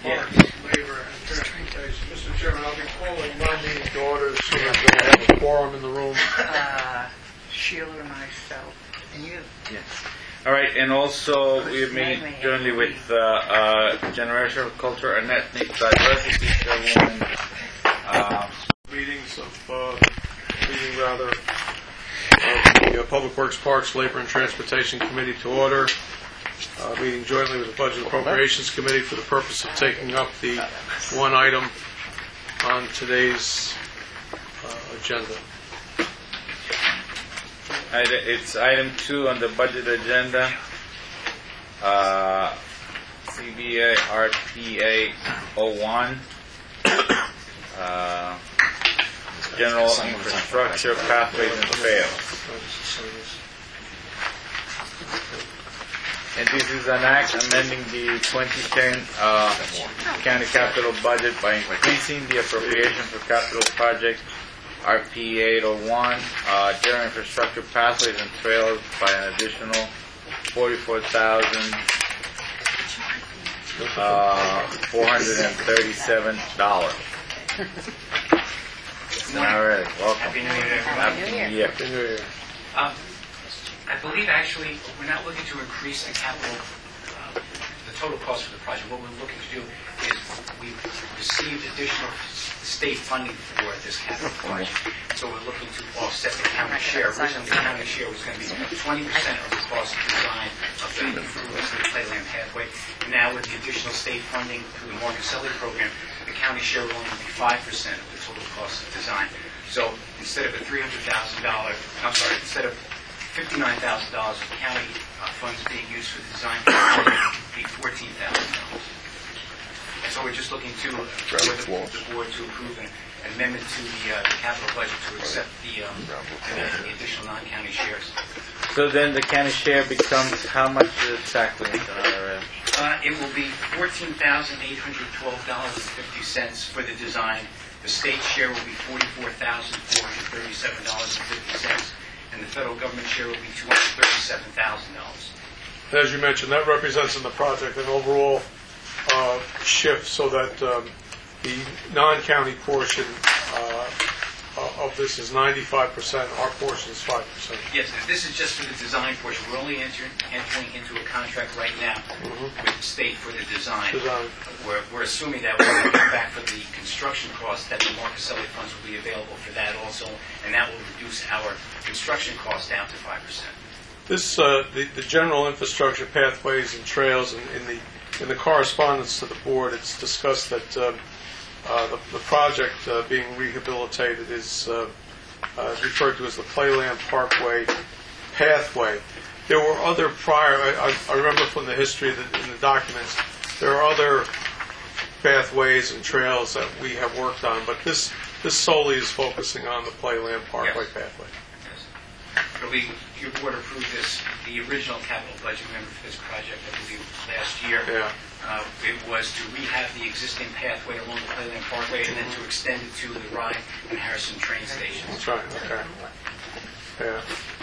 Parks, Labor, and Transportation. Mr. Chairman, I'll be calling my meeting to order so that we'll have a quorum in the room. Sheila and myself. And you? Yes. All right, and also we have meeting jointly with Generation of Culture and Ethnic Diversity Chairwoman. Meetings of the Public Works, Parks, Labor, and Transportation Committee to order. Meeting jointly with the Budget and Appropriations Committee for the purpose of taking up the one item on today's agenda. It's item 2 on the budget agenda. CBA RPA 01. General Infrastructure Pathways and Trails. And this is an act amending the 2010 county capital budget by increasing the appropriation for capital project RP 801, general infrastructure pathways and trails by an additional $44,437. All right, welcome. Happy New Year, everyone. Happy New Year. Happy New Year. I believe actually we're not looking to increase the capital, the total cost for the project. What we're looking to do is we've received additional state funding for this capital project. So we're looking to offset the county share. Originally, the county share was going to be 20% of the cost of design of the improvements to the Playland Pathway. Now with the additional state funding through the Marcaselli program, the county share will only be 5% of the total cost of design. So instead of instead of $59,000 of county funds being used for the design, it will be $14,000. And so we're just looking to the board to approve an amendment to the capital budget to accept the additional non-county shares. So then the county share becomes how much exactly? It will be $14,812.50 for the design. The state share will be $44,437.50. And the federal government share will be $237,000. As you mentioned, that represents in the project an overall shift so that the non-county portion of this is 95%, our portion is 5%. Yes, this is just for the design portion. We're only entering into a contract right now with the state for the design. We're assuming that we're going to come back for the construction cost, that the Marcaselli funds will be available for that also, and that will reduce our construction cost down to 5%. This the general infrastructure pathways and trails in the correspondence to the board, it's discussed that the project being rehabilitated is referred to as the Playland Parkway Pathway. There were other prior, I remember from the history in the documents, there are other pathways and trails that we have worked on, but this solely is focusing on the Playland Parkway Pathway. Yes. Your board approved the original capital budget, remember, for this project, I believe, last year. Yeah. It was to rehab the existing pathway along the Playland Parkway and then to extend it to the Rye and Harrison train stations. That's right, okay. Yeah.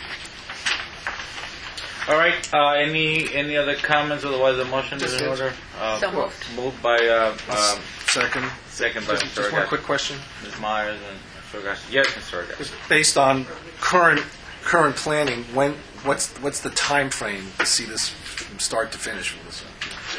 All right. Any other comments? Otherwise, the motion is in order. So moved. Moved by Second by Just Mr. one quick question. Ms. Myers and Mr. Orgas. Yes, Mr. Orgas. Just based on current planning, what's the time frame to see this from start to finish with this?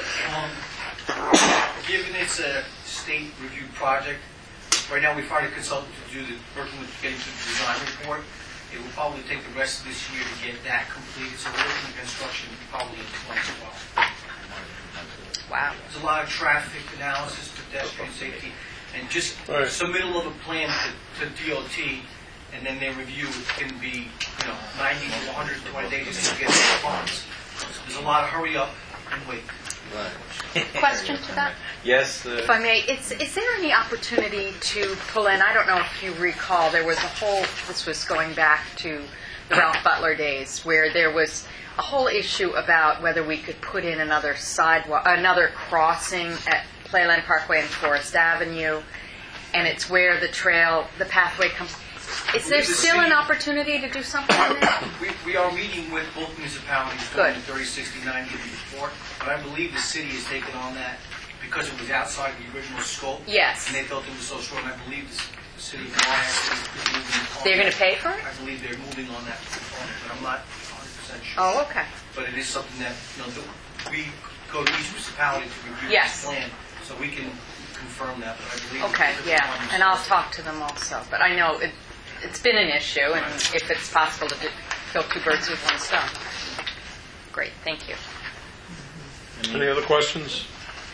Given it's a state review project, right now we've hired a consultant to do working with getting to the design report. It will probably take the rest of this year to get that completed, so we're looking at construction probably in 2012. Wow. There's a lot of traffic analysis, pedestrian safety, and just submittal of a plan to DOT, and then their review can be 90 to 120 days to get the funds. So there's a lot of hurry up and wait. Question to that? Yes. If I may, is there any opportunity to pull in, I don't know if you recall, there was this was going back to the Ralph Butler days, where there was a whole issue about whether we could put in another sidewalk, another crossing at Playland Parkway and Forest Avenue, and it's where the pathway comes. Is there still an opportunity to do something in there? We are meeting with both municipalities, Good. 30, 60, 90 before, but I believe the city has taken on that because it was outside the original scope. Yes. And they felt it was so strong, I believe the city of Monarch is moving on. They're going to pay for it? I believe they're moving on that component, but I'm not 100% sure. Oh, okay. But it is something that, we go to each municipality to review Yes. this plan, so we can confirm that, but I believe. Okay, it's yeah, on the and I'll scope. talk to them also. But I know it's been an issue, and if it's possible to kill two birds with one stone. Great, thank you. Any other questions?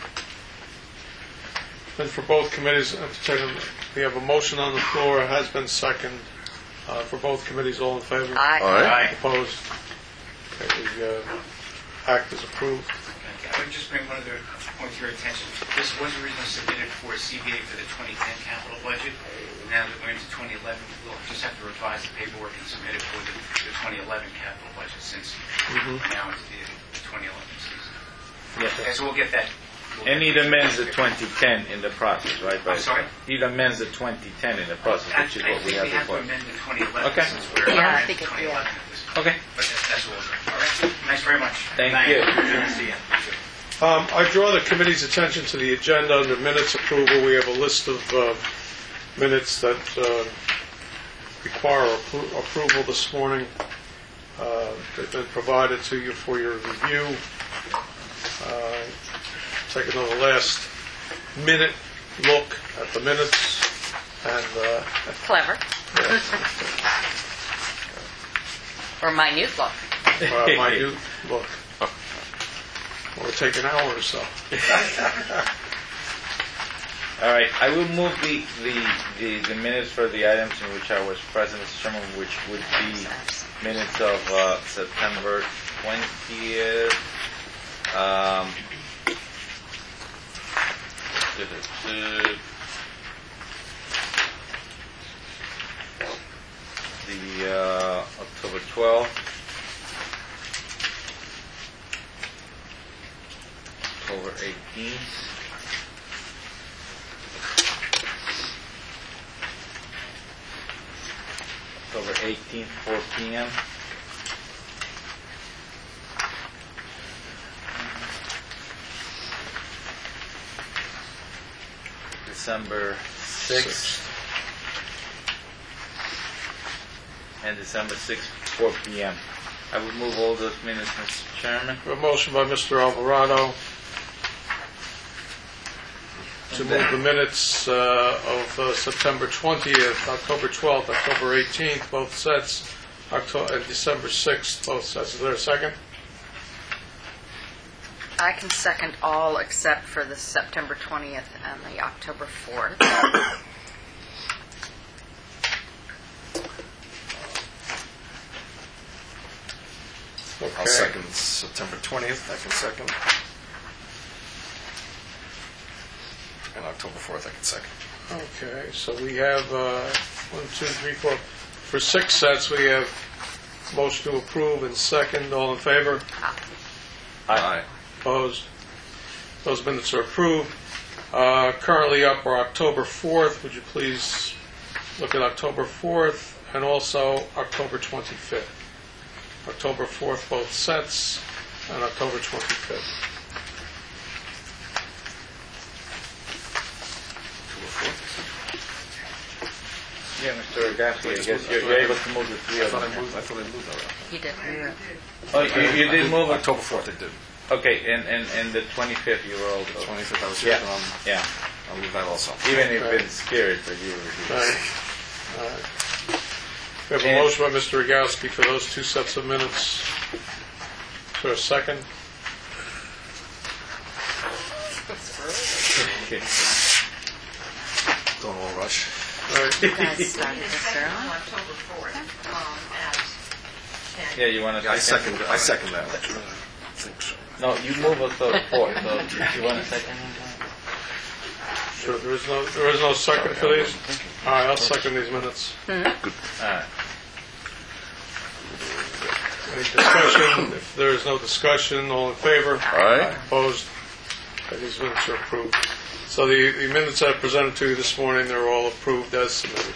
Then for both committees, we have a motion on the floor, it has been second. For both committees, all in favor? Aye. Opposed? Okay, the act is approved. I would just bring one other point to your attention. This was originally submitted for CBA for the 2010 capital budget. Now that we're into 2011, we'll just have to revise the paperwork and submit it for the 2011 capital budget since now it's the 2011 season. Yes. Okay, so we'll get that. And it amends the 2010 in the process, right? I'm sorry? It amends the 2010 in the process, which is I what we think we have have to before. amend the 2011 Okay. since we're Yeah, I in think it- 2011 yeah. at this point. Okay. But that's all. All right. Thanks very much. Thank Good night. you. Good to see you. I draw the committee's attention to the agenda under minutes approval. We have a list of minutes that require approval this morning. They've been provided to you for your review. Take another last minute look at the minutes and Clever. Or minute look. my new look. It'll take an hour or so. All right, I will move the minutes for the items in which I was present, Mr. Chairman, which would be minutes of September 20th. The October 12th. October 18th. October 18th, 4 p.m. December 6th. And December 6th, 4 p.m. I will move all those minutes, Mr. Chairman. A motion by Mr. Alvarado to move the minutes of September 20th, October 12th, October 18th, both sets, and December 6th, both sets. Is there a second? I can second all except for the September 20th and the October 4th. Okay. I'll second September 20th, I can second. And October 4th, I can second. Okay, so we have 1, 2, 3, 4. For 6 sets, we have motion to approve and second. All in favor? Aye. Opposed? Those minutes are approved. Currently up are October 4th. Would you please look at October 4th and also October 25th? October 4th, both sets, and October 25th. Yeah, Mr. Gasky, I guess you're able to move the three I of thought them. I moved that up. You did. Oh, you did move it? October 4th, I did. Okay, and the 25th you were all... The 25th, I was here. Yeah, yeah. I'll move that also. Even if Okay. it's spirit, but you were Right. here. All right. We have a And- motion by Mr. Rogowski for those 2 sets of minutes. Is there a second? Okay. Don't all rush. All right. Guys started this early. October 4th, Yeah, you want to... I second that. I think so. No, you move us to the 4th, so you want to second? Sure, there is no second for these? All right, I'll second these minutes. All right. Any discussion? If there is no discussion, all in favor? Aye. Opposed? Okay, these minutes are approved. So the minutes I presented to you this morning, they're all approved as submitted.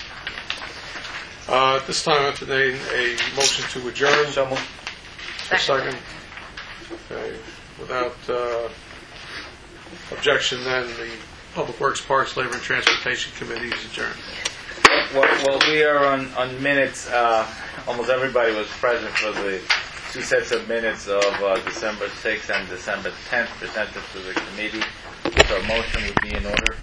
At this time, I entertain a motion to adjourn. So move. For second. Okay, without objection, then the Public Works, Parks, Labor, and Transportation Committee is adjourned. Well, we are on minutes. Almost everybody was present for the two sets of minutes of December 6th and December 10th presented to the committee. So a motion would be in order.